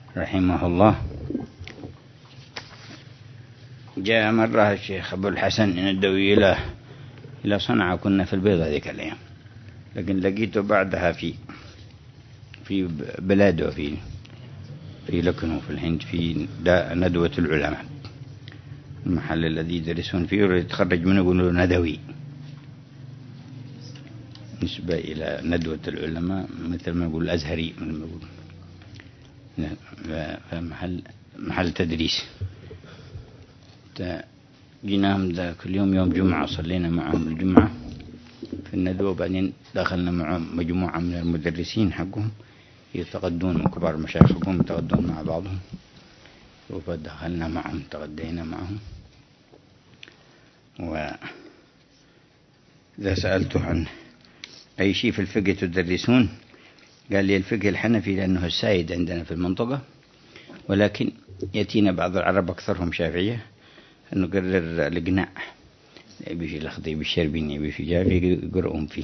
رحمه الله. جاء مرة الشيخ أبو الحسن الندوي إلى صنعاء، كنا في البيضة ذيك الأيام، لكن لقيته بعدها في بلاده في لكنو في الهند، في ندوة العلماء، المحل الذي يدرسون فيه، يتخرج منه يقولوا ندوي، نسبة إلى ندوة العلماء، مثل ما يقول الأزهري، محل تدريس. جيناهم ذاك اليوم يوم جمعة، صلينا معهم الجمعة في الندوة، وبعدين دخلنا معهم مجموعة من المدرسين حقهم يتغدون، من كبار مشايخهم يتغدون مع بعضهم، فدخلنا معهم تغدينا معهم. وإذا سألته عن أي شيء في الفقه تدرسون، قال لي الفقه الحنفي لأنه السائد عندنا في المنطقة، ولكن يأتينا بعض العرب أكثرهم شافعية، نقرر الإقناع، يبي في الأخضي بالشربين، يبي في جافي يقرؤون فيه.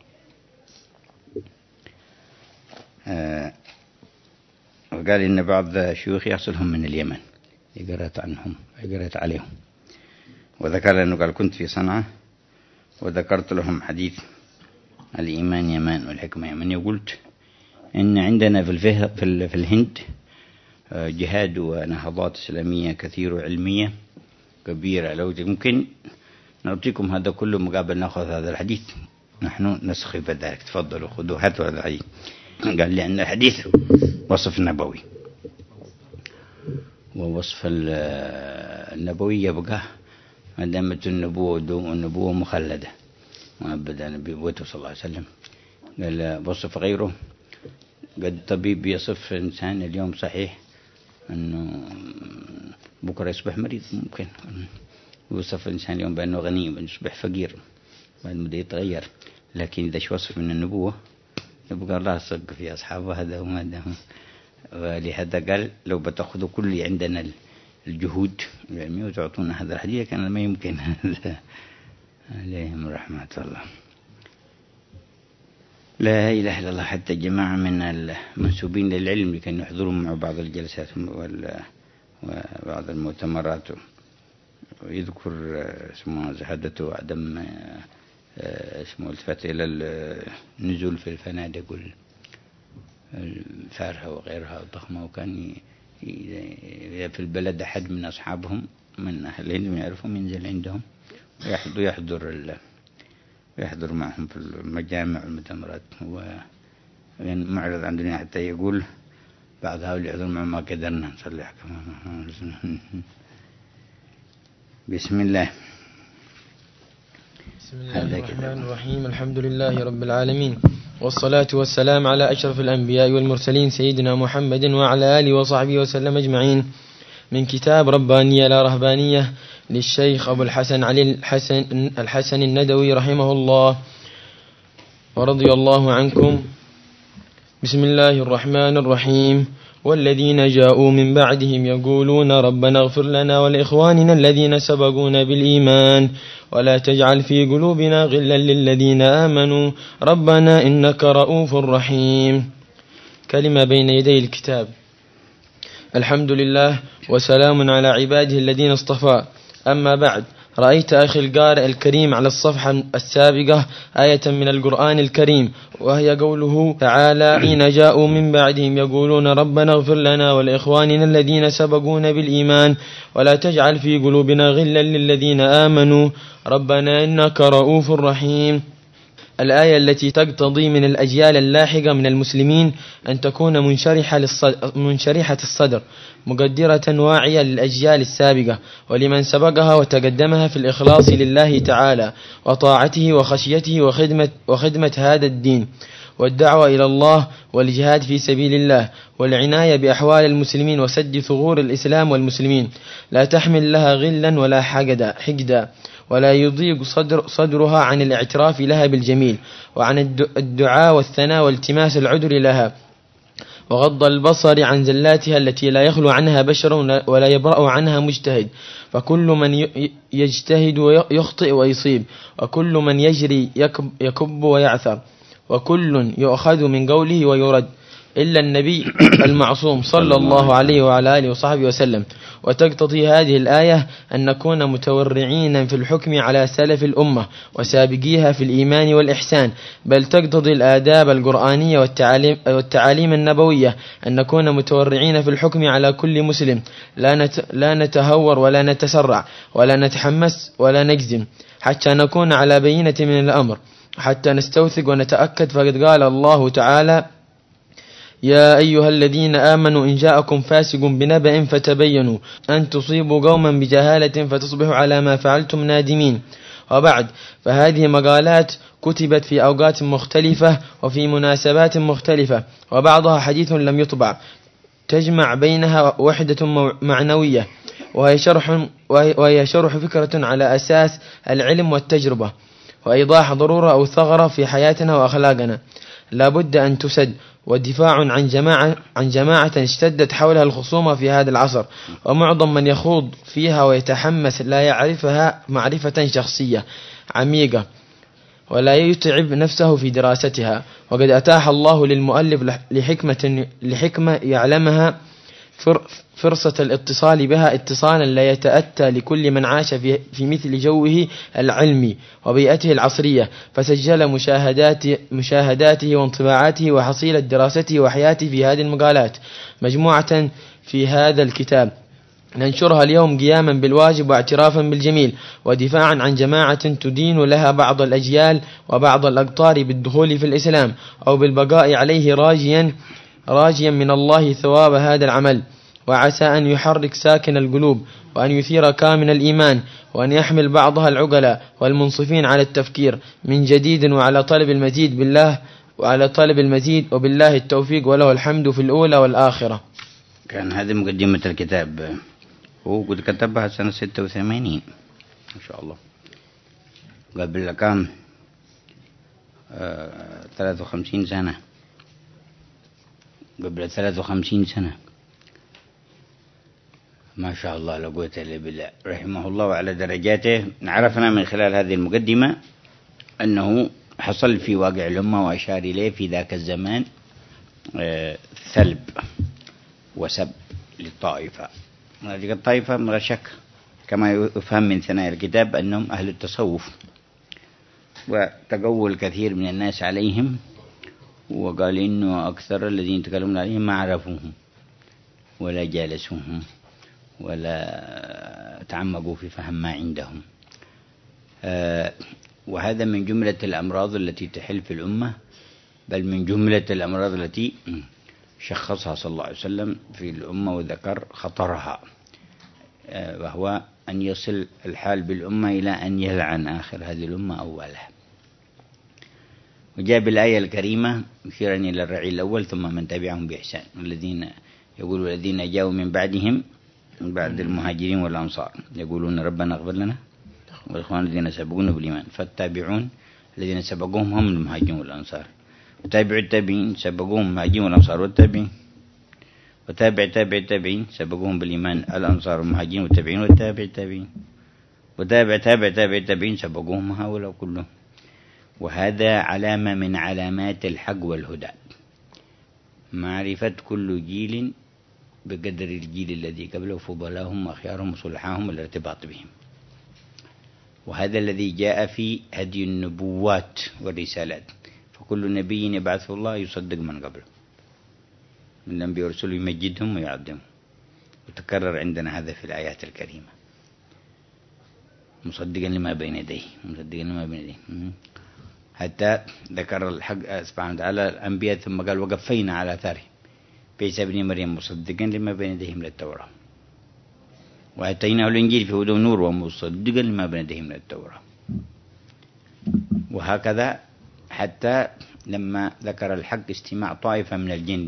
وقال إن بعض شيوخ يصلهم من اليمن، قرأت عليهم. وذكر أنه قال كنت في صنعاء وذكرت لهم حديث الإيمان يمان والحكمة يمن، وقلت إن عندنا في الهند جهاد ونهضات إسلامية كثيرة علمية كبيرة، لو ممكن نعطيكم هذا كله مقابل نأخذ هذا الحديث، نحن نسخي بذلك، تفضلوا خذوا هاتوا هذا الحديث. قال لأن الحديث وصف نبوي، ووصف النبوي يبقى ما دامت النبوة مخلدة مؤبدا بنبوته صلى الله عليه وسلم. قال وصف غيره، قد طبيب يصف إنسان اليوم صحيح أنه بكرة يصبح مريض، ممكن يوصف الإنسان اليوم بأنه غني يصبح فقير، بعد مدة يتغير، لكن إذا وصف من النبوة يبقى الله صدق في أصحابه هذا وما دام. ولهذا قال لو بتأخذوا كل عندنا الجهود العلمية وتعطونا هذا الحديث كان ما يمكن عليهم رحمة الله. لا إله إلا الله. حتى جماعة من المنسوبين للعلم كانوا يحضرون مع بعض الجلسات وبعض المؤتمرات، ويذكر اسمه زهادته وعدم اسمه التفات إلى النزول في الفنادق الفارهة وغيرها الضخمة. وكان في البلد أحد من أصحابهم من أهل الهند يعرفهم ينزل عندهم ويحضر معهم في المجامع والمؤتمرات، يعني معرض عن الدنيا، حتى يقول بعض هؤلاء يحضرون معهم ما قدرنا نصلي كمان. بسم الله الرحمن الرحيم. الحمد لله رب العالمين، والصلاة والسلام على أشرف الأنبياء والمرسلين سيدنا محمد وعلى آله وصحبه وسلم أجمعين. من كتاب ربانية لا رهبانية للشيخ أبو الحسن علي الحسن الندوي رحمه الله ورضي الله عنكم. بسم الله الرحمن الرحيم. والذين جاءوا من بعدهم يقولون ربنا اغفر لنا ولإخواننا الذين سبقونا بالإيمان ولا تجعل في قلوبنا غلا للذين آمنوا ربنا إنك رؤوف رحيم. كلمة بين يدي الكتاب. الحمد لله وسلام على عباده الذين اصطفى. أما بعد، رأيت أخي القارئ الكريم على الصفحة السابقة آية من القرآن الكريم، وهي قوله تعالى حين جاءوا من بعدهم يقولون ربنا اغفر لنا ولإخواننا الذين سبقونا بالإيمان ولا تجعل في قلوبنا غلا للذين آمنوا ربنا إنك رؤوف رحيم. الآية التي تقتضي من الأجيال اللاحقة من المسلمين أن تكون منشرحة الصدر، مقدرة واعية للأجيال السابقة ولمن سبقها وتقدمها في الإخلاص لله تعالى وطاعته وخشيته وخدمة هذا الدين والدعوة إلى الله والجهاد في سبيل الله والعناية بأحوال المسلمين وسد ثغور الإسلام والمسلمين، لا تحمل لها غلا ولا حقدا ولا يضيق صدرها عن الاعتراف لها بالجميل وعن الدعاء والثناء والتماس العذر لها وغض البصر عن زلاتها التي لا يخلو عنها بشر ولا يبرأ عنها مجتهد، فكل من يجتهد يخطئ ويصيب، وكل من يجري يكب ويعثر، وكل يؤخذ من قوله ويرد، إلا النبي المعصوم صلى الله عليه وعلى آله وصحبه وسلم. وتقتضي هذه الآية أن نكون متورعين في الحكم على سلف الأمة وسابقيها في الإيمان والإحسان، بل تقتضي الآداب القرآنية والتعاليم النبوية أن نكون متورعين في الحكم على كل مسلم، لا نتهور ولا نتسرع ولا نتحمس ولا نجزم، حتى نكون على بينة من الأمر، حتى نستوثق ونتأكد. فقد قال الله تعالى: يا أيها الذين آمنوا إن جاءكم فاسق بنبأ فتبينوا أن تصيبوا قوما بجهالة فتصبحوا على ما فعلتم نادمين. وبعد، فهذه مقالات كتبت في أوقات مختلفة وفي مناسبات مختلفة، وبعضها حديث لم يطبع، تجمع بينها وحدة معنوية، وهي شرح فكرة على أساس العلم والتجربة، وإيضاح ضرورة أو ثغرة في حياتنا وأخلاقنا لا بد أن تسد، والدفاع عن جماعة اشتدت حولها الخصومة في هذا العصر، ومعظم من يخوض فيها ويتحمس لا يعرفها معرفة شخصية عميقة ولا يتعب نفسه في دراستها. وقد أتاح الله للمؤلف لحكمة يعلمها فرصة الاتصال بها اتصالا لا يتأتى لكل من عاش في مثل جوه العلمي وبيئته العصرية، فسجل مشاهداته وانطباعاته وحصيلة دراسته وحياته في هذه المقالات مجموعة في هذا الكتاب، ننشرها اليوم قياما بالواجب واعترافا بالجميل، ودفاعا عن جماعة تدين لها بعض الأجيال وبعض الأقطار بالدخول في الإسلام أو بالبقاء عليه راجيا من الله ثواب هذا العمل، وعسى أن يحرك ساكن القلوب، وأن يثير كامن الإيمان، وأن يحمل بعضها العقلاء والمنصفين على التفكير من جديد وعلى طلب المزيد وبالله التوفيق وله الحمد في الأولى والآخرة. كان هذه مقدمة الكتاب، هو قد كتبها سنة 86 إن شاء الله، قبل كم 53 سنة، قبل 53 سنة، ما شاء الله لا قوة إلا بالله، رحمه الله وعلى درجاته. عرفنا من خلال هذه المقدمة أنه حصل في واقع الأمة وأشار إليه في ذاك الزمان ثلب وسب للطائفة. هذه الطائفة من شك كما يفهم من ثنايا الكتاب أنهم أهل التصوف، وتقول كثير من الناس عليهم، وقال إنه أكثر الذين يتكلمون عليهم ما عرفوهم ولا جالسوهم ولا تعمقوا في فهم ما عندهم. وهذا من جملة الأمراض التي تحل في الأمة، بل من جملة الأمراض التي شخصها صلى الله عليه وسلم في الأمة وذكر خطرها، وهو أن يصل الحال بالأمة إلى أن يلعن آخر هذه الأمة أولها. وجاء بالآية الكريمة مشيرا إلى الرعي الأول ثم من تبعهم بإحسان، الذين جاءوا من بعدهم من بعد المهاجرين والأنصار يقولون ربنا اغفر لنا والإخوان الذين سبقونا بالإيمان، فالتابعون الذين سبقوهم هم المهاجرين والأنصار، وتابع التابعين سبقوهم المهاجرين والأنصار والتابعين، وتابع تابع التابعين سبقوهم بالإيمان الأنصار والمهاجرين والتابعين والتابع التابعين، وتابع تابع تابع التابعين سبقوهم هؤلاء كلهم. وهذا علامة من علامات الحق والهدى، معرفة كل جيل بقدر الجيل الذي قبله فضلاهم وأخيارهم وصلحاهم والارتباط بهم. وهذا الذي جاء في هدي النبوات والرسالات، فكل نبي يبعثه الله يصدق من قبله من الأنبياء والرسل يمجدهم ويعظمهم، وتكرر عندنا هذا في الآيات الكريمة، مصدقا لما بين يديه حتى ذكر الحق سبحانه وتعالى الأنبياء ثم قال وقفينا على آثارهم بعيسى ابن مريم مصدقا لما بين يديه من التوراة وآتيناه الإنجيل في هدى ونور ومصدقا لما بين يديه من التوراة. وهكذا حتى لما ذكر الحق استماع طائفة من الجن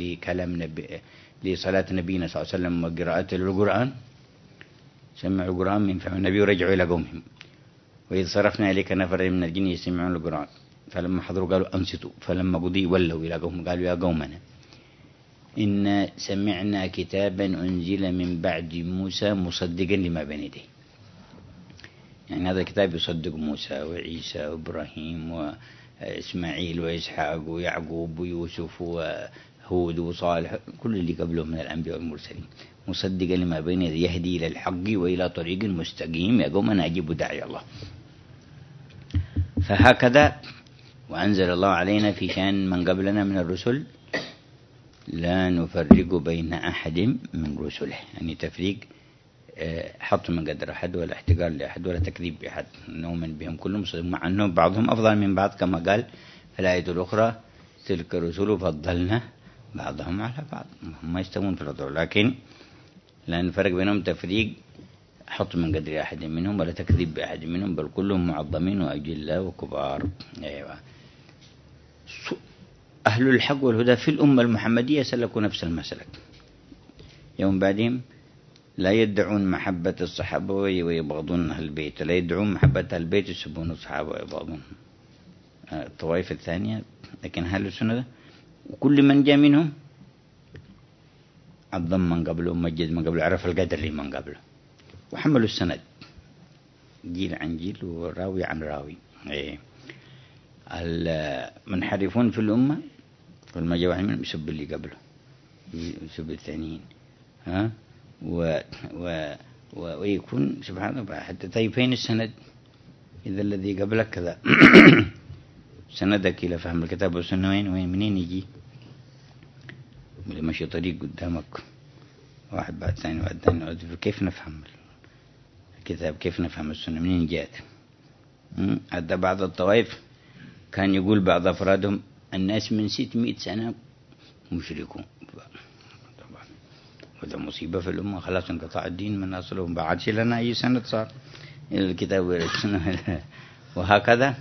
لصلاة نبينا صلى الله عليه وسلم وقراءته للقرآن، سمعوا القرآن من فهم النبي ورجعوا إلى قومهم، وإذ صرفنا إليك نفر من الجن يستمعون القرآن فلما حضروا قالوا أنصتوا فلما قضي ولوا إلى قومهم قالوا يا قومنا إن سمعنا كتابا أنزل من بعد موسى مصدقا لما بين يديه. يعني هذا الكتاب يصدق موسى وعيسى وإبراهيم وإسماعيل وإسحاق ويعقوب ويوسف هود وصالح كل اللي قبلهم من الأنبياء والمرسلين، مصدقا لما بين يديه يهدي إلى الحق وإلى طريق مستقيم، يا قوم أنا أجيب داعي الله. فهكذا وأنزل الله علينا في شأن من قبلنا من الرسل لا نفرق بين أحد من رسله، يعني تفريق حط من قدر أحد ولا احتقار لأحد ولا تكذيب بأحد، نؤمن بهم كلهم مع أنه بعضهم أفضل من بعض، كما قال في الآية الأخرى تلك الرسل فضلنا بعضهم على بعض، هم يستوون في الفضل، لكن لا نفرق بينهم تفريق حط من قدر أحد منهم ولا تكذيب بأحد منهم، بل كلهم معظمين وأجلاء وكبار. أيوة. أهل الحق والهدى في الأمة المحمدية سلكوا نفس المسلك، يوم بعدهم لا يدعون محبة الصحابة ويبغضون أهل البيت، لا يدعون محبة أهل البيت يسبون الصحابة ويبغضون الطوائف الثانية، لكن أهل السنة وكل من جاء منهم عظم من قبله ومجد من قبله، عرف القدر لمن قبله، وحملوا السند جيل عن جيل وراوي عن راوي. المنحرفون في الأمة ولما جاء واحد منهم يسب اللي قبله يسب الثانيين، ويكون سبحان الله حتى طيب فين السند إذا الذي قبلك كذا سندك إلى فهم الكتاب والسنة وين منين يجي؟ اللي ماشي طريق قدامك واحد بعد ثاني بعد ثاني، كيف نفهم الكتاب كيف نفهم السنة منين جاءت؟ حتى بعض الطوائف كان يقول بعض أفرادهم الناس من 600 سنة مشركون، طبعا وهذا مصيبة في الأمة، خلاص انقطع الدين من أصله، ما بعدش لنا أي سنة صار إلى الكتاب والسنة وهكذا.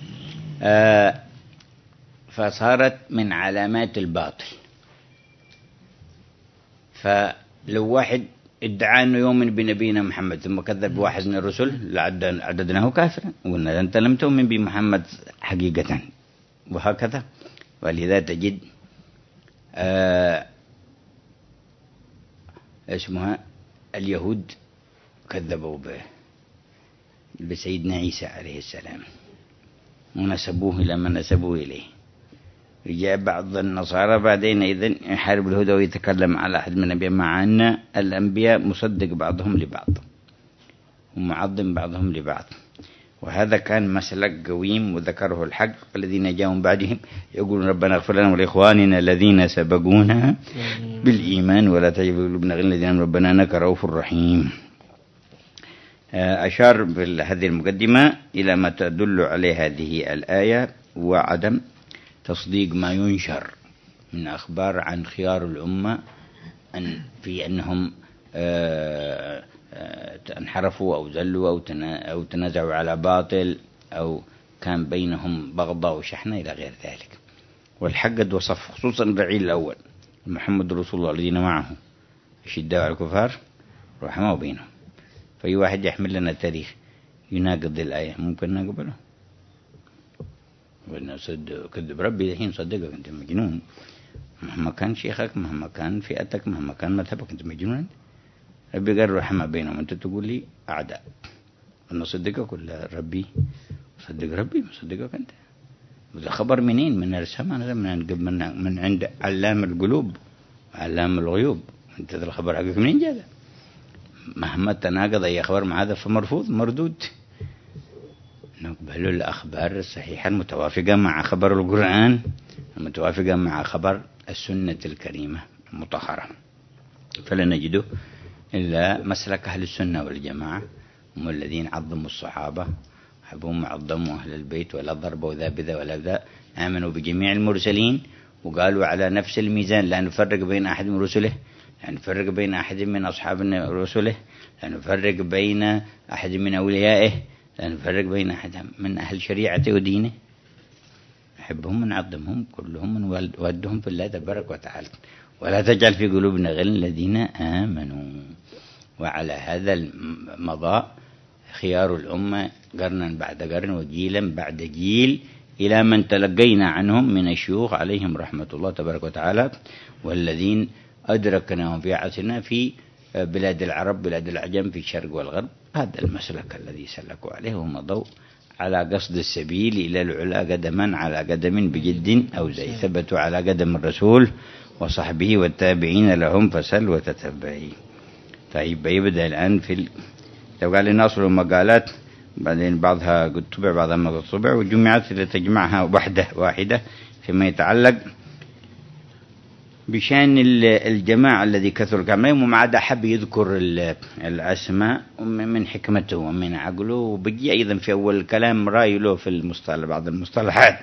فصارت من علامات الباطل. فلو واحد ادعى أنه يؤمن بنبينا محمد ثم كذب واحد من الرسل لعددناه كافرا، وقلنا أنت لم تؤمن بمحمد حقيقة، وهكذا. ولذا تجد اسمها اليهود كذبوا بسيدنا عيسى عليه السلام ونسبوه إلى من نسبوه إليه. جاء بعض النصارى بعدين إذن يحارب الهدى ويتكلم على أحد من الأنبياء، مع أن الأنبياء مصدق بعضهم لبعض ومعظم بعضهم لبعض، وهذا كان مسلك قويم وذكره الحق. والذين جاءوا من بعدهم يقولون ربنا اغفر لنا ولإخواننا الذين سبقونا بالإيمان ولا تجعل في قلوبنا غلا للذين آمنوا ربنا إنك رؤوف رحيم. أشار بهذه المقدمة إلى ما تدل عليه هذه الآية، وعدم تصديق ما ينشر من أخبار عن خيار الأمة في أنهم انحرفوا أو زلوا أو تنازعوا على باطل أو كان بينهم بغضاء وشحنة إلى غير ذلك. والحق قد وصف خصوصا الرعيل الأول محمد رسول الله الذين معه أشداء على الكفار رحماء بينهم. فأي واحد يحمل لنا تاريخ يناقض الآية ممكن نقبله، وإن كذب ربي الحين صدقك أنت مجنون، مهما كان شيخك مهما كان فئتك مهما كان مذهبك أنت مجنون. ربي قال رحمة بينهم، أنت تقول لي أعداء، أنا صدقك ولا ربي؟ صدق ربي مصدقك أنت. وذا خبر منين؟ من السماء، من عند علام القلوب علام الغيوب. أنت ذا الخبر حقك منين جاء؟ مهما تناقض أي خبر مع هذا فمرفوض مردود. نقبل الأخبار الصحيحة المتوافقة مع خبر القرآن، المتوافقة مع خبر السنة الكريمة المطهرة. فلا نجده إلا مسلك أهل السنة والجماعة، هم الذين عظموا الصحابة حبهم عظموا أهل البيت ولا ضربوا ذا بذا ولا ذا، آمنوا بجميع المرسلين وقالوا على نفس الميزان لا نفرق بين أحد من رسله، لا نفرق بين أحد من أصحاب رسله، لا نفرق بين أحد من أوليائه، لا نفرق بين أحد من أهل شريعته ودينه، نحبهم ونعظمهم كلهم ونودهم في الله تبارك وتعالى، ولا تجعل في قلوبنا غل الذين آمنوا. وعلى هذا المضاء خيار الأمة قرنا بعد قرن وجيلا بعد جيل إلى من تلقينا عنهم من الشيوخ عليهم رحمة الله تبارك وتعالى، والذين أدركناهم في عصرنا في بلاد العرب بلاد العجم في الشرق والغرب. هذا المسلك الذي سلكوا عليه ومضوا على قصد السبيل إلى العلا قدما على قدم بجد أو زي ثبتوا على قدم الرسول وصحبه والتابعين لهم فسل وتتبعي. طيب يبدأ الآن لو قال لنا أصل المقالات بعدين بعضها قد طبع بعضها ما قد طبع، وجمعت لتجمعها واحدة فيما يتعلق بشأن الجماعة الذي كثر كلامهم، وما عاد أحب يذكر الأسماء من حكمته ومن عقله. وبجي أيضا في أول الكلام رأي له في بعض المصطلحات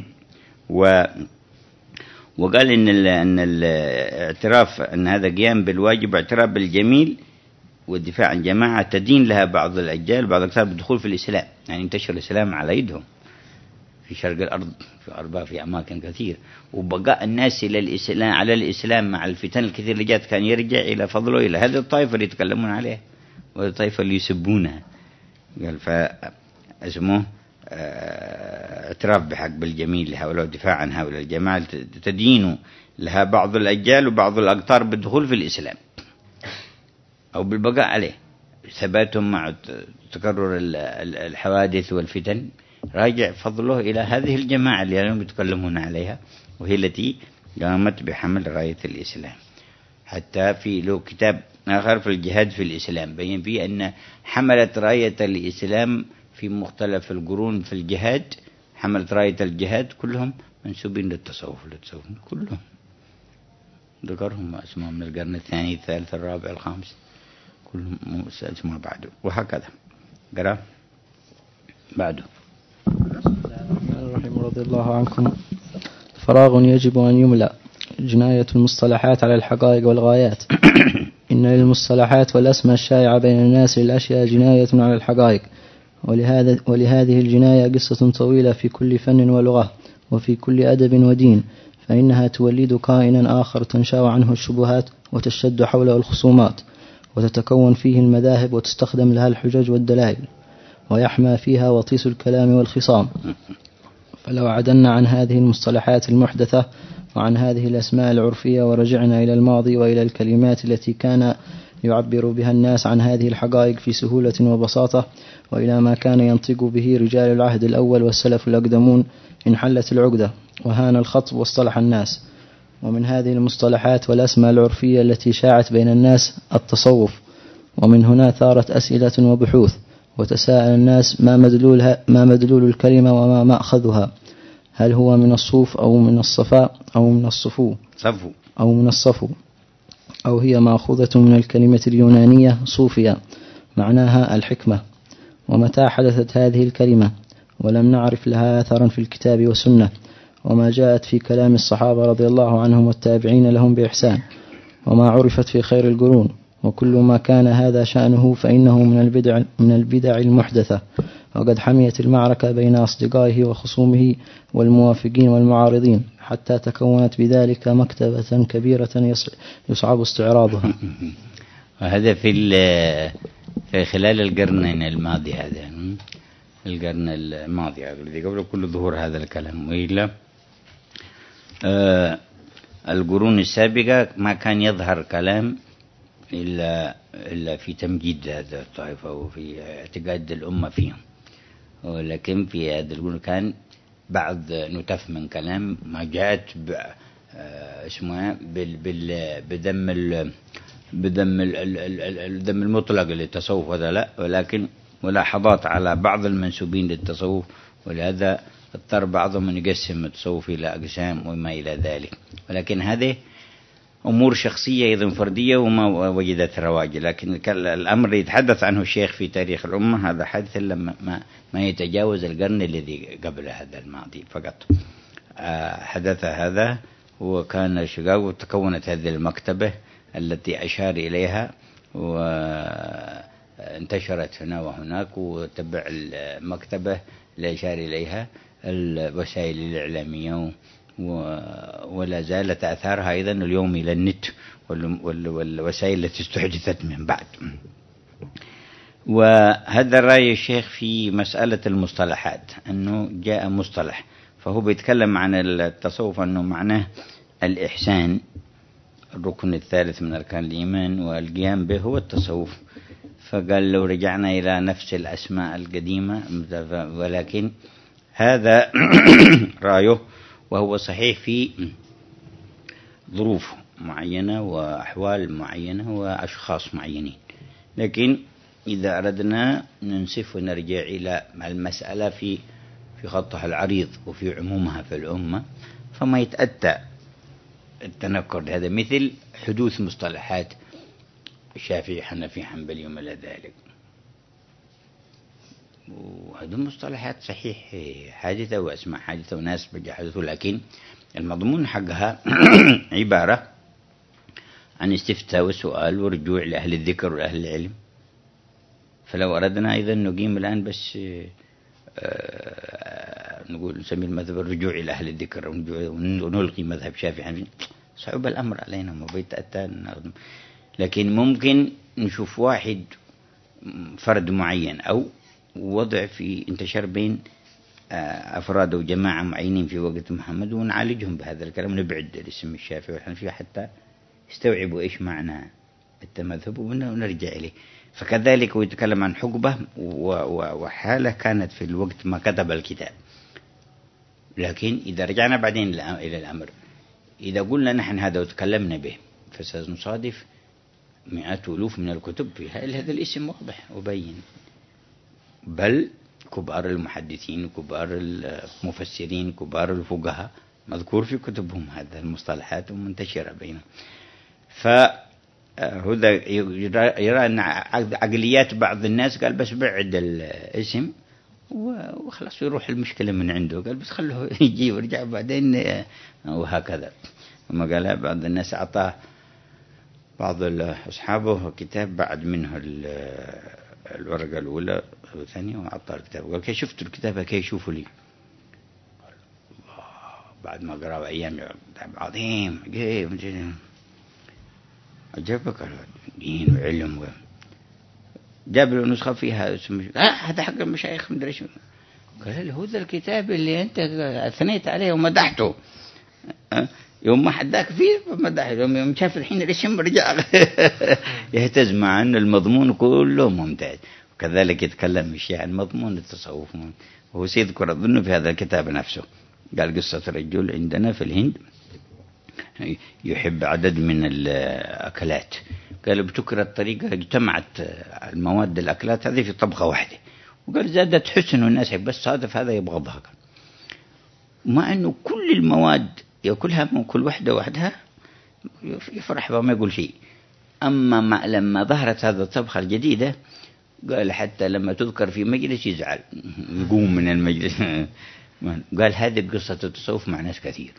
وقال إن الاعتراف أن هذا قيام بالواجب واعتراف بالجميل والدفاع عن جماعة تدين لها بعض الأجيال بعض الأكثر بالدخول في الإسلام، يعني انتشر الإسلام على يدهم في شرق الأرض في أماكن كثير، وبقاء الناس إلى الإسلام على الإسلام مع الفتن الكثير اللي جات كان يرجع إلى فضله إلى هذه الطائفة اللي يتكلمون عليها والطائفة اللي يسبونها. قال فاسمه اعتراف بحق بالجميل لهؤلاء ودفاع عن هؤلاء الجماعة تدين لها بعض الأجيال وبعض الأقطار بالدخول في الإسلام أو بالبقاء عليه، ثباتهم مع تكرر الحوادث والفتن راجع فضله إلى هذه الجماعة اللي اليوم يتكلمون عليها، وهي التي قامت بحمل راية الإسلام. حتى في له كتاب آخر في الجهاد في الإسلام بين فيه أن حملت راية الإسلام في مختلف القرون في الجهاد، حملت راية الجهاد كلهم منسوبين للتصوف كلهم، ذكرهم اسمهم من القرن الثاني الثالث الرابع الخامس كلهم اسمه بعده، وهكذا قرأ بعده. الرحيم رضي الله عنكم. فراغ يجب أن يملأ. جناية المصطلحات على الحقائق والغايات. إن للمصطلحات والأسماء الشائعة بين الناس للأشياء جناية على الحقائق، ولهذه الجناية قصة طويلة في كل فن ولغة وفي كل أدب ودين، فإنها تولد كائنا آخر تنشأ عنه الشبهات وتشتد حوله الخصومات وتتكون فيه المذاهب وتستخدم لها الحجج والدلائل ويحمى فيها وطيس الكلام والخصام. فلو عدلنا عن هذه المصطلحات المحدثة وعن هذه الأسماء العرفية ورجعنا إلى الماضي وإلى الكلمات التي كان يعبر بها الناس عن هذه الحقائق في سهولة وبساطة، وإلى ما كان ينطق به رجال العهد الأول والسلف الأقدمون، انحلت العقدة وهان الخطب واصطلح الناس. ومن هذه المصطلحات والأسماء العرفية التي شاعت بين الناس التصوف، ومن هنا ثارت أسئلة وبحوث، وتساءل الناس ما مدلول الكلمة وما مأخذها، هل هو من الصوف أو من الصفاء أو من الصفو أو من الصفو، أو هي مأخوذة من الكلمة اليونانية صوفيا معناها الحكمة. ومتى حدثت هذه الكلمة ولم نعرف لها أثرا في الكتاب والسنة، وما جاءت في كلام الصحابة رضي الله عنهم والتابعين لهم بإحسان، وما عرفت في خير القرون، وكل ما كان هذا شأنه فإنه من البدع المحدثة. وقد حميت المعركة بين أصدقائه وخصومه والموافقين والمعارضين حتى تكونت بذلك مكتبة كبيرة يصعب استعراضها. وهذا في خلال القرن الماضي، هذا القرن الماضي الذي قبل كل ظهور هذا الكلام، وإلا القرون السابقة ما كان يظهر كلام إلا في تمجيد هذا الطائفة وفي اعتقاد الأمة فيهم، ولكن في هذا القرن كان بعض نتف من كلام ما جاءت اسمها بدم المطلق للتصوف، هذا لا، ولكن ملاحظات على بعض المنسوبين للتصوف، ولهذا اضطر بعضهم أن يقسم التصوف إلى أقسام وما إلى ذلك. ولكن هذه أمور شخصية أيضا فردية وما وجدت رواج، لكن الأمر اللي يتحدث عنه الشيخ في تاريخ الأمة هذا حدث لما ما يتجاوز القرن الذي قبل هذا الماضي فقط. حدث هذا وكان شقاق، وتكونت هذه المكتبة التي أشار إليها وانتشرت هنا وهناك، وتبع المكتبة اللي أشار إليها الوسائل الإعلامية، ولا زالت آثارها أيضا اليوم إلى النت والوسائل التي استحدثت من بعد. وهذا رأي الشيخ في مسألة المصطلحات، أنه جاء مصطلح فهو بيتكلم عن التصوف أنه معناه الإحسان، الركن الثالث من أركان الإيمان، والقيام به هو التصوف. فقال لو رجعنا إلى نفس الأسماء القديمة، ولكن هذا رأيه وهو صحيح في ظروف معينة وأحوال معينة وأشخاص معينين. لكن إذا أردنا ننسف ونرجع إلى المسألة في خطها العريض وفي عمومها في الأمة، فما يتأتى التنكر هذا مثل حدوث مصطلحات شافعي حنفي حنبلي وما إلى ذلك، وهذه مصطلحات صحيح حادثة وأسماء حادثة وناس بجحدثوا، لكن المضمون حقها عبارة عن استفتاء وسؤال ورجوع لأهل الذكر وأهل العلم. فلو أردنا أيضا نقيم الآن بس نقول نسمي المذهب الرجوع إلى أهل الذكر ونلغي مذهب شافعي، صعب الأمر علينا ما بيتأتى. لكن ممكن نشوف واحد فرد معين أو وضع في انتشر بين أفراد وجماعة معينين في وقت محمد ونعالجهم بهذا الكلام ونبعد الاسم الشافعي والحنفي حتى يستوعبوا إيش معنى التمذهب ونرجع إليه. فكذلك هو يتكلم عن حقبة وحالة كانت في الوقت ما كتب الكتاب. لكن إذا رجعنا بعدين إلى الأمر، إذا قلنا نحن هذا وتكلمنا به فسنصادف مئات ألوف من الكتب في هذا الاسم واضح وبين، بل كبار المحدثين وكبار المفسرين كبار الفقهاء مذكور في كتبهم هذه المصطلحات ومنتشرة بينهم. فهذا يرى أن عقليات بعض الناس قال بس بعد الاسم وخلاص يروح المشكلة من عنده، قال بس خلوه يجي ويرجع بعدين وهكذا. وما قالها بعض الناس أعطاه بعض أصحابه كتاب بعد منه الورقة الأولى والثانية وأعطاه الكتاب قال كي شفت الكتاب كي يشوفوا لي. بعد ما قرأ أيام كتاب عظيم عجبك دين وعلم جاب له نسخة فيها اسم هذا حق المشايخ مدري شو. قال له هذا الكتاب اللي أنت أثنيت عليه ومدحته يوم ما حداك فيه مدحه، يوم شاف الحين الاسم رجع يهتز مع أن المضمون كله ممتاز. وكذلك يتكلم الشيعة عن مضمون التصوف، وهو سيذكر أظن في هذا الكتاب نفسه قال قصة رجل عندنا في الهند يحب عدد من الأكلات، قال ابتكر الطريقة اجتمعت المواد الأكلات هذه في طبخة واحدة، وقال زادت حسن والناس بس صادف هذا يبغضها، مع أنه كل المواد يأكلها من كل واحدة وحدها يفرح وما يقول شيء. أما لما ظهرت هذا الطبخة الجديدة قال حتى لما تذكر في مجلس يزعل يقوم من المجلس. قال هذه قصة التصوف مع ناس كثير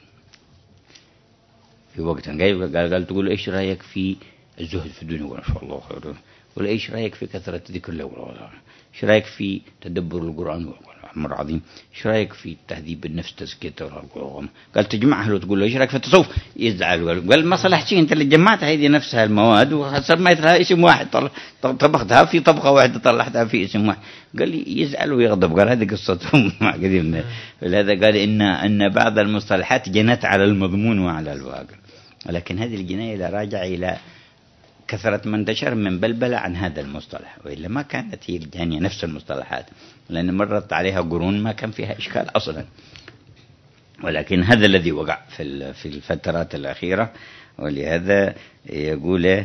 في وقتها. قال تقول إيش رأيك في الزهد في الدنيا؟ ولا شاء الله خير. ولا إيش رأيك في كثرة ذكر الله؟ إيش رأيك في تدبر القرآن؟ أمر عظيم. إيش رأيك في تهذيب النفس تزكية القرآن؟ قال تجمعها له تقول له إيش رأيك في التصوف؟ يزعل. قال ما صلحت شيء أنت اللي جمعت هذه نفسها المواد وسميتها اسم واحد، طبختها في طبخة واحدة طلعتها في اسم واحد. قال يزعل ويغضب. قال هذه قصتهم مع قديم. لهذا قال إن بعض المصطلحات جنت على المضمون وعلى الواقع، ولكن هذه الجناية لا راجع إلى كثرة من انتشر من بلبلة عن هذا المصطلح، وإلا ما كانت هي الجانية نفس المصطلحات، لأن مرت عليها قرون ما كان فيها إشكال أصلا. ولكن هذا الذي وقع في الفترات الأخيرة، ولهذا يقول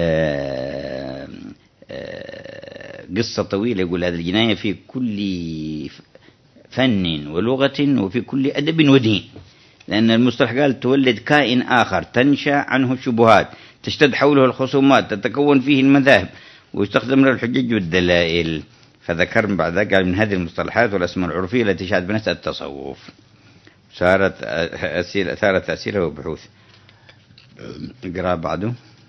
قصة طويلة. يقول هذه الجناية في كل فن ولغة وفي كل أدب ودين، لأن المصطلح قال تولد كائن آخر تنشأ عنه الشبهات تشتد حوله الخصومات تتكون فيه المذاهب ويستخدم له الحجج والدلائل. فذكر من بعد ذلك قال من هذه المصطلحات والأسماء العرفية التي شاهد بنفسها التصوف ثارت أسئلة وبحوث. اقرأ بعده.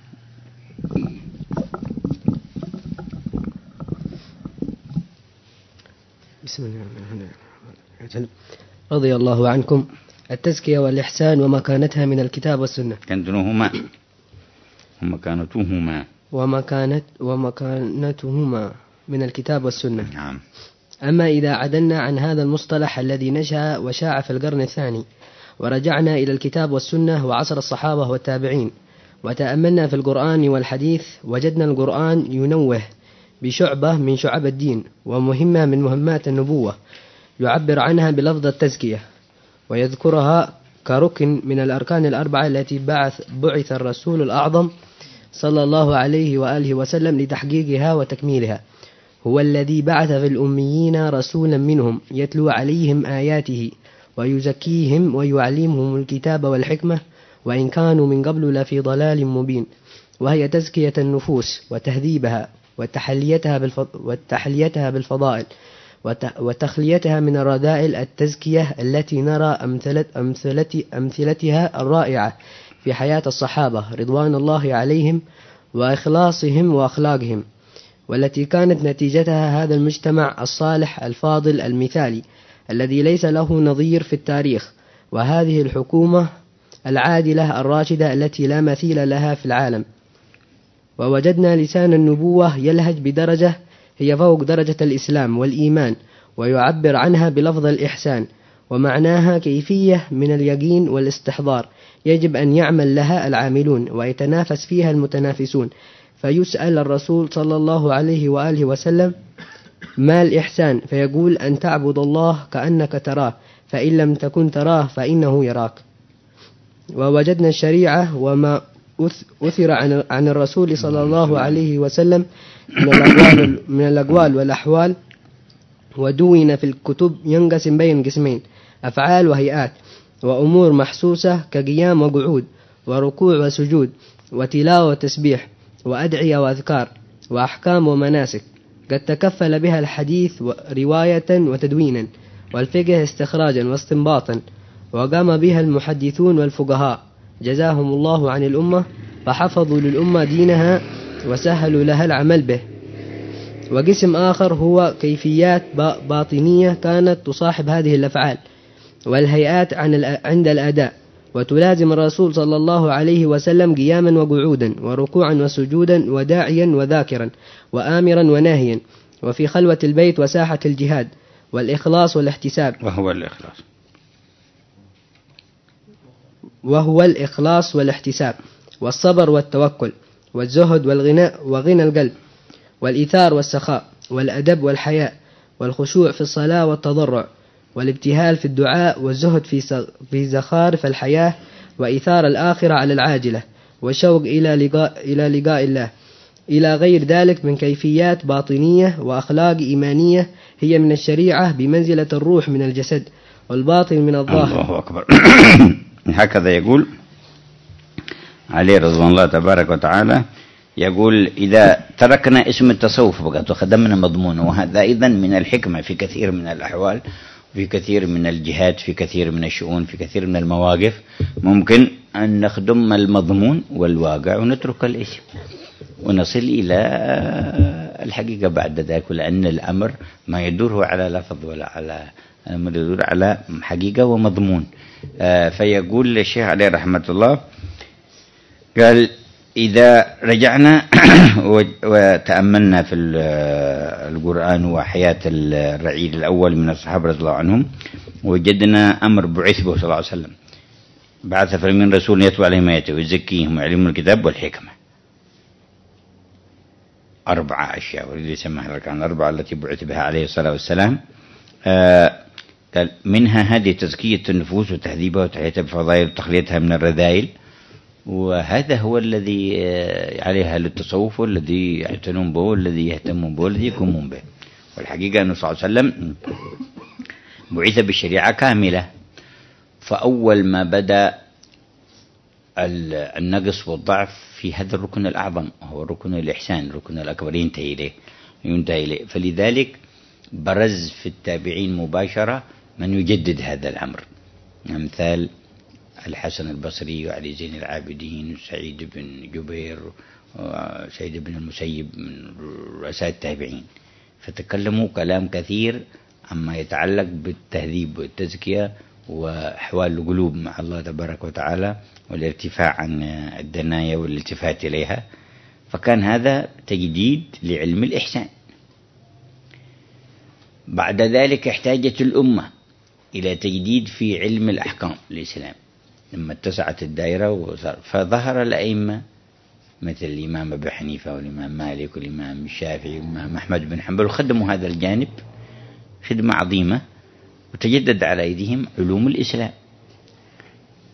بسم الله الرحمن الرحيم. رضي الله عنكم. التزكية والإحسان ومكانتها من الكتاب والسنة. ومكانتهما من الكتاب والسنة. نعم. أما إذا عدلنا عن هذا المصطلح الذي نشأ وشاع في القرن الثاني ورجعنا إلى الكتاب والسنة وعصر الصحابة والتابعين وتأملنا في القرآن والحديث وجدنا القرآن ينوه بشعبة من شعب الدين ومهمة من مهمات النبوة يعبر عنها بلفظ التزكية ويذكرها كركن من الأركان الأربعة التي بعث الرسول الأعظم صلى الله عليه وآله وسلم لتحقيقها وتكميلها. هو الذي بعث في الأميين رسولا منهم يتلو عليهم آياته ويزكيهم ويعلمهم الكتاب والحكمة وإن كانوا من قبل لفي ضلال مبين، وهي تزكية النفوس وتهذيبها وتحليتها بالفضائل وتخليتها من الرذائل، التزكية التي نرى أمثلتها الرائعة في حياة الصحابة رضوان الله عليهم وإخلاصهم وأخلاقهم، والتي كانت نتيجتها هذا المجتمع الصالح الفاضل المثالي الذي ليس له نظير في التاريخ، وهذه الحكومة العادلة الراشدة التي لا مثيل لها في العالم. ووجدنا لسان النبوة يلهج بدرجة هي فوق درجة الإسلام والإيمان، ويعبر عنها بلفظ الإحسان، ومعناها كيفية من اليقين والاستحضار يجب أن يعمل لها العاملون ويتنافس فيها المتنافسون. فيسأل الرسول صلى الله عليه وآله وسلم: ما الإحسان؟ فيقول: أن تعبد الله كأنك تراه، فإن لم تكن تراه فإنه يراك. ووجدنا الشريعة وما أثر عن الرسول صلى الله عليه وسلم من الأقوال والأحوال، ودون في الكتب ينقسم بين قسمين: أفعال وهيئات، وأمور محسوسة كقيام وقعود وركوع وسجود وتلاوة وتسبيح وأدعية وأذكار وأحكام ومناسك، قد تكفل بها الحديث رواية وتدوينا، والفقه استخراجا واستنباطا، وقام بها المحدثون والفقهاء جزاهم الله عن الأمة، فحفظوا للأمة دينها وسهلوا لها العمل به. وقسم آخر هو كيفيات باطنية كانت تصاحب هذه الأفعال والهيئات عند الأداء، وتلازم الرسول صلى الله عليه وسلم قياما وقعودا وركوعا وسجودا وداعيا وذاكرا وآمرا وناهيا، وفي خلوة البيت وساحة الجهاد، والإخلاص والاحتساب، وهو الإخلاص والاحتساب، والصبر والتوكل، والزهد وغنى القلب، والإيثار والسخاء، والأدب والحياء، والخشوع في الصلاة والتضرع، والابتهال في الدعاء، والزهد في زخارف الحياة، وإيثار الآخرة على العاجلة، والشوق إلى لقاء الله، إلى غير ذلك من كيفيات باطنية وأخلاق إيمانية هي من الشريعة بمنزلة الروح من الجسد والباطن من الظاهر. الله أكبر. هكذا يقول عليه رضوان الله تبارك وتعالى، يقول: إذا تركنا اسم التصوف فقط وخدمنا مضمونه، وهذا أيضا من الحكمة في كثير من الأحوال، في كثير من الجهات، في كثير من الشؤون، في كثير من المواقف ممكن أن نخدم المضمون والواقع ونترك الاسم ونصل إلى الحقيقة بعد ذلك، لأن الأمر ما يدور على لفظ ولا على أمر، يدور على حقيقة ومضمون. فيقول الشيخ عليه رحمة الله، قال: إذا رجعنا وتأملنا في القرآن وحياة الرعيل الأول من الصحابة رضي الله عنهم، وجدنا أمر بعث به صلى الله عليه وسلم، بعث من رسول يتلو عليهم آياته ويزكيهم ويعلمهم الكتاب والحكمة. 4 أشياء، والذي يسمى الأركان الأربعة التي بعث بها عليه الصلاة والسلام. قال: منها هذه تزكية النفوس وتهذيبها وتحيتها بفضائل وتخليتها من الرذائل، وهذا هو الذي عليها للتصوف، والذي يعتنون به، والذي يهتمون به، والذي يقومون به. والحقيقة أنه صلى الله عليه وسلم بعث بالشريعة كاملة، فأول ما بدأ النقص والضعف في هذا الركن الأعظم هو ركن الإحسان، الركن الأكبر ينتهي إليه. فلذلك برز في التابعين مباشرة من يجدد هذا الأمر، أمثال الحسن البصري وعلي زين العابدين وسعيد بن جبير وسعيد بن المسيب من رؤساء التابعين، فتكلموا كلام كثير عما يتعلق بالتهذيب والتزكية وأحوال القلوب مع الله تبارك وتعالى، والارتفاع عن الدنايا والالتفات إليها. فكان هذا تجديد لعلم الإحسان. بعد ذلك احتاجت الأمة إلى تجديد في علم الأحكام الإسلام لما اتسعت الدائرة، فظهر الأئمة مثل الإمام أبي حنيفة والإمام مالك والإمام الشافعي والإمام أحمد بن حنبل، وخدموا هذا الجانب خدمة عظيمة، وتجدد على أيديهم علوم الإسلام.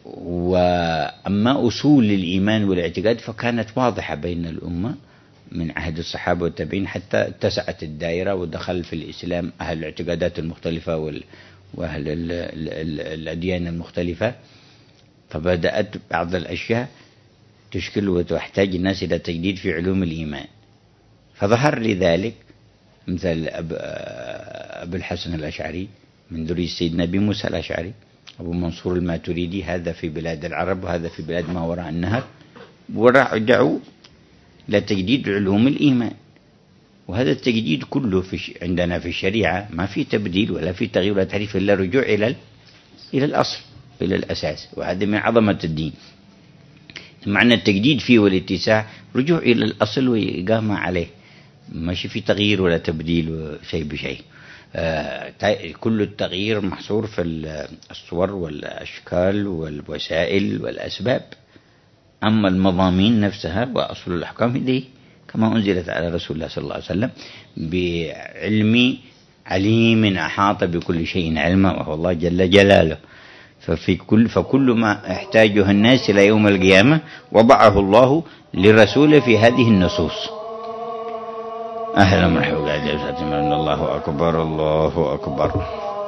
وأما أصول الإيمان والاعتقاد فكانت واضحة بين الأمة من عهد الصحابة والتابعين، حتى اتسعت الدائرة ودخل في الإسلام أهل الاعتقادات المختلفة وأهل الأديان المختلفة، فبدأت بعض الأشياء تشكل وتحتاج الناس إلى تجديد في علوم الإيمان. فظهر لذلك مثل أبو الحسن الأشعري من ذرية سيدنا أبي موسى الأشعري، أبو منصور الماتريدي، هذا في بلاد العرب وهذا في بلاد ما وراء النهر، ورجعوا لتجديد علوم الإيمان. وهذا التجديد كله عندنا في الشريعة ما في تبديل ولا في تغيير ولا تحريف، إلا رجوع إلى الأصل، إلى الأساس، وهذا من عظمة الدين. معنى التجديد فيه والاتساع رجوع إلى الأصل وإقامة عليه، ماشي في تغيير ولا تبديل شيء بشيء. كل التغيير محصور في الصور والأشكال والوسائل والأسباب، أما المضامين نفسها وأصل الأحكام دي كما أنزلت على رسول الله صلى الله عليه وسلم بعلم عليم أحاط بكل شيء علما، وهو الله جل جلاله. فكل ما احتاجه الناس إلى يوم القيامة وضعه الله لرسوله في هذه النصوص. أهلا ومرحبا من الله أكبر الله أكبر.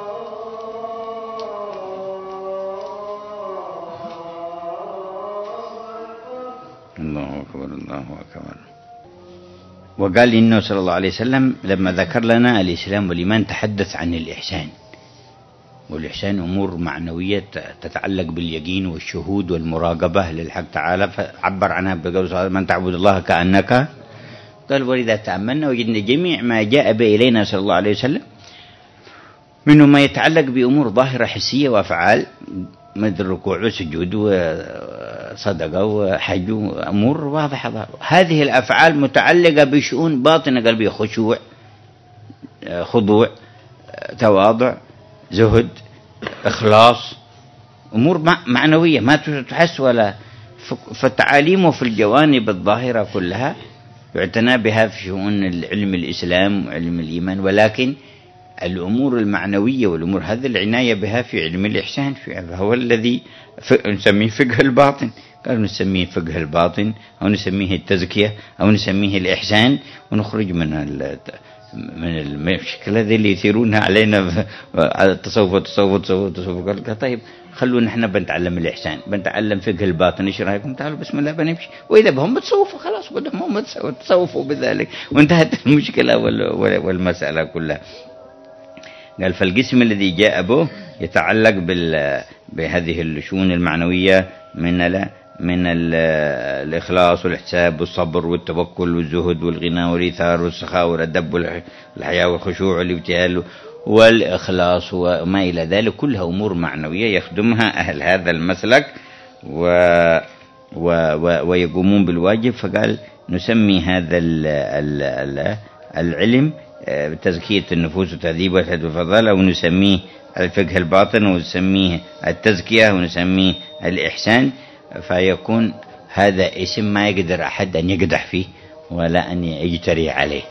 الله أكبر الله أكبر. وقال إنه صلى الله عليه وسلم لما ذكر لنا الإسلام والإيمان تحدث عن الإحسان، والإحسان أمور معنوية تتعلق باليقين والشهود والمراقبة للحق تعالى، فعبر عنها بقوله من تعبد الله كأنك. قال ولذا تأملنا وجدنا جميع ما جاء به إلينا صلى الله عليه وسلم منه ما يتعلق بأمور ظاهرة حسية وأفعال مثل الركوع والسجود وصدقة وحج، أمور واضحة. هذه الأفعال متعلقة بشؤون باطنة قلبية، خشوع، خضوع، تواضع، زهد، إخلاص، أمور معنوية ما تحس ولا. فالتعاليم في الجوانب الظاهرة كلها يعتنى بها في شؤون علم الإسلام وعلم الإيمان، ولكن الأمور المعنوية والأمور هذه العناية بها في علم الإحسان، هو الذي نسميه فقه الباطن. قالوا نسميه فقه الباطن أو نسميه التزكية أو نسميه الإحسان، ونخرج من المشكلة هذه اللي يثيرونها علينا على التصوف والتصوف. قال طيب خلونا احنا بنتعلم الإحسان، بنتعلم فقه الباطن، ايش رايكم؟ تعالوا بسم الله بنمشي، وإذا بهم بتصوفوا خلاص، بدهم هم تصوفوا بذلك وانتهت المشكلة والمسألة كلها. قال فالقسم الذي جاء به يتعلق بهذه الشؤون المعنوية من الإخلاص والاحتساب والصبر والتوكل والزهد والغنى والإيثار والسخاء والأدب والحياء والخشوع والابتهال والإخلاص وما إلى ذلك، كلها أمور معنوية يخدمها أهل هذا المسلك ويقومون بالواجب. فقال نسمي هذا العلم تزكية النفوس وتهذيبها والفضالة، ونسميه الفقه الباطن، ونسميه التزكية، ونسميه الإحسان، فيكون هذا اسم ما يقدر أحد أن يقدح فيه ولا أن يجتري عليه.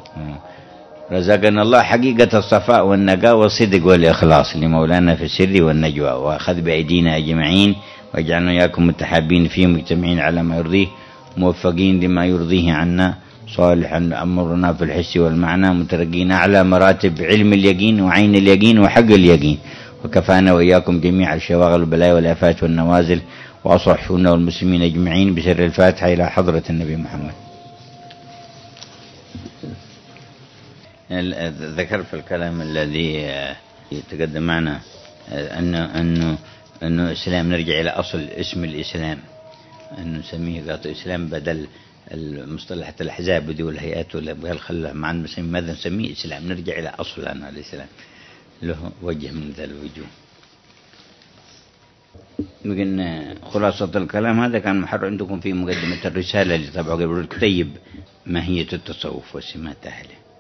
رزقنا الله حقيقة الصفاء والنقاء والصدق والإخلاص لمولانا في السر والنجوى، وأخذ بأيدينا أجمعين، واجعلنا إياكم متحابين فيه مجتمعين على ما يرضيه، موفقين لما يرضيه عنا، صالحا أمرنا في الحس والمعنى، مترقين أعلى مراتب علم اليقين وعين اليقين وحق اليقين، وكفانا وإياكم جميع الشواغل والبلايا والآفات والنوازل، وأصلح شؤوننا والمسلمين أجمعين بسر الفاتحة إلى حضرة النبي محمد. ذكر في الكلام الذي يتقدم معنا أنه الإسلام نرجع إلى أصل اسم الإسلام، أنه نسميه ذات الإسلام بدل المصطلحات الأحزاب ودي والهيئات والخلة معا، ماذا نسميه إسلام؟ نرجع إلى أصلنا الإسلام، له وجه من ذا الوجوه. يمكن خلاصة الكلام هذا كان محر عندكم في مقدمة الرسالة اللي طبعا قبل الكتيب ماهية التصوف وسمات أهله.